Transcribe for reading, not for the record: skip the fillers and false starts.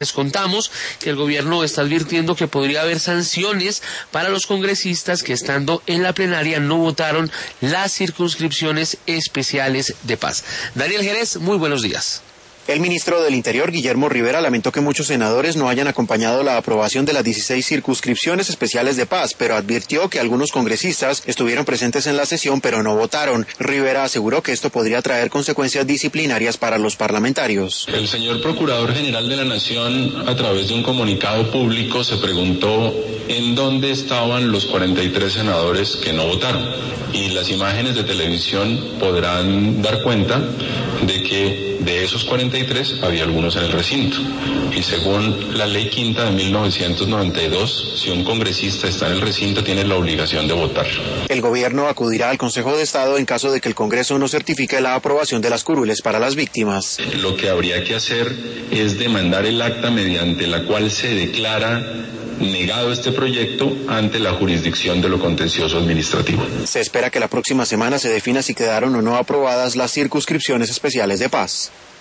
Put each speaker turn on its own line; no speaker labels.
Les contamos que el gobierno está advirtiendo que podría haber sanciones para los congresistas que estando en la plenaria no votaron las circunscripciones especiales de paz. Daniel Jerez, muy buenos días.
El ministro del Interior, Guillermo Rivera, lamentó que muchos senadores no hayan acompañado la aprobación de las 16 circunscripciones especiales de paz, pero advirtió que algunos congresistas estuvieron presentes en la sesión pero no votaron. Rivera aseguró que esto podría traer consecuencias disciplinarias para los parlamentarios.
El señor Procurador General de la Nación, a través de un comunicado público, se preguntó en dónde estaban los 43 senadores que no votaron. Y las imágenes de televisión podrán dar cuenta de que de esos 43 había algunos en el recinto. Y según la ley quinta de 1992, si un congresista está en el recinto, tiene la obligación de votar.
El gobierno acudirá al Consejo de Estado en caso de que el Congreso no certifique la aprobación de las curules para las víctimas.
Lo que habría que hacer es demandar el acta mediante la cual se declara negado este proyecto ante la jurisdicción de lo contencioso administrativo.
Se espera que la próxima semana se defina si quedaron o no aprobadas las circunscripciones especiales de paz.